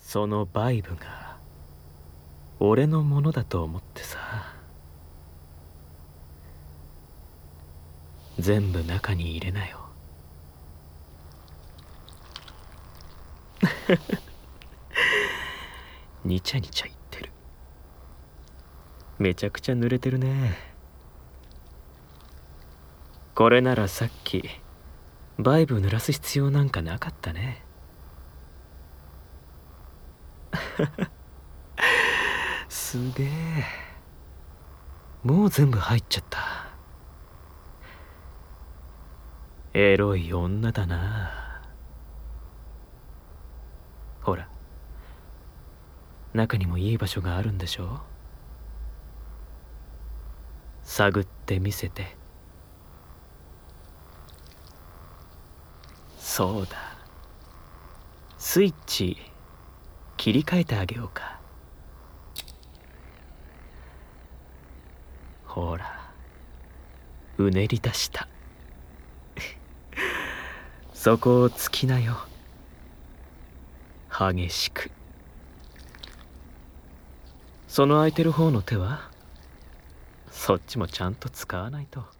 そのバイブが俺のものだと思ってさ、全部中に入れなよ。にちゃにちゃ言ってる。めちゃくちゃ濡れてるね。これならさっきバイブ濡らす必要なんかなかったね。すげえ、もう全部入っちゃった。エロい女だな。ほら、中にもいい場所があるんでしょ。探ってみせて。そうだ、スイッチ切り替えてあげようか。ほら、うねり出した。そこを突きなよ、激しく。その空いてる方の手はそっちもちゃんと使わないと。